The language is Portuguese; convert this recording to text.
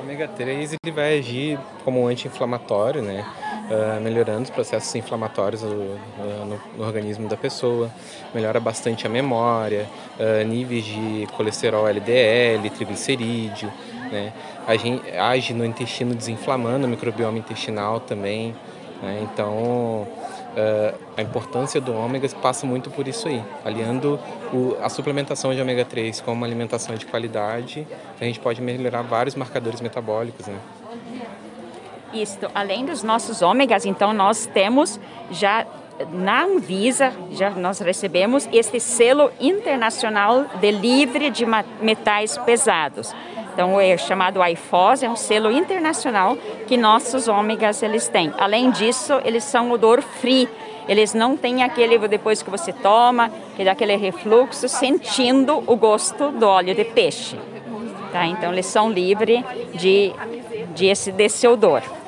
ômega 3 ele vai agir como um anti-inflamatório, né? Melhorando os processos inflamatórios no organismo da pessoa, melhora bastante a memória, níveis de colesterol LDL, triglicerídeo, né? Age no intestino desinflamando o microbioma intestinal também, né? Então, a importância do ômega passa muito por isso aí, aliando a suplementação de ômega 3 com uma alimentação de qualidade, a gente pode melhorar vários marcadores metabólicos, né? Isto, além dos nossos ômegas, então nós temos já na Anvisa, já nós recebemos este selo internacional de livre de metais pesados. Então é chamado IFOS, é um selo internacional que nossos ômegas eles têm. Além disso, eles são odor free. Eles não têm aquele, depois que você toma, que dá aquele refluxo, sentindo o gosto do óleo de peixe. Tá? Então eles são livres desse odor.